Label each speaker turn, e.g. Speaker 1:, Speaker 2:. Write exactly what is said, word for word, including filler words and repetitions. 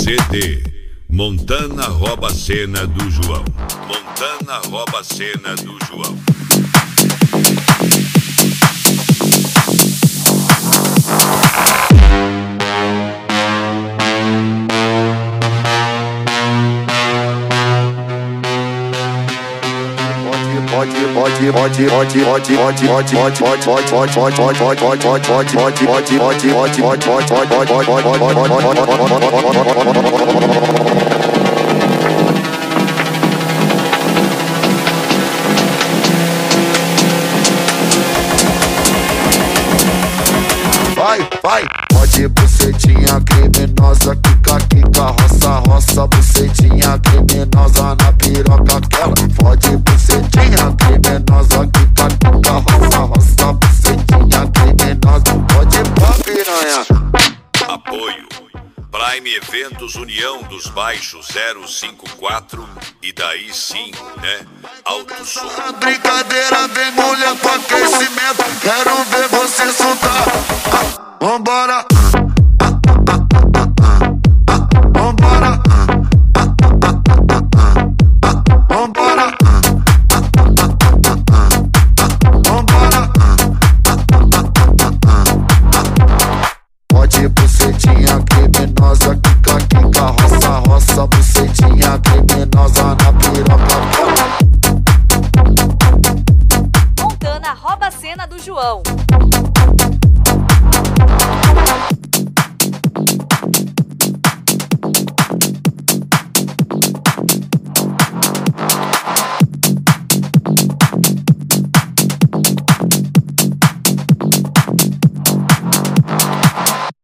Speaker 1: C D Montana rouba a cena do João. Montana rouba a cena do João.
Speaker 2: Pode, pode, pode, pode, pode, pode, pode, pode, pode, pode, pode, pode, pode, pode, pode, pode, vai, vai, pode bucetinha criminosa, quica, quica, roça, roça, bucetinha criminosa na piroca aquela. Pode bucetinha criminosa, quica, quica, roça, roça, bucetinha criminosa. Pode pra piranha.
Speaker 1: Apoio Prime Eventos União dos Baixos zero cinco quatro. E daí sim, né? Alto som.
Speaker 2: Brincadeira, vem mulher com aquecimento. Quero ver você soltar. Ah, vambora. Vambora. Vambora. Vambora. Pode bucetinha criminosa, quica, quica, roça, roça, bucetinha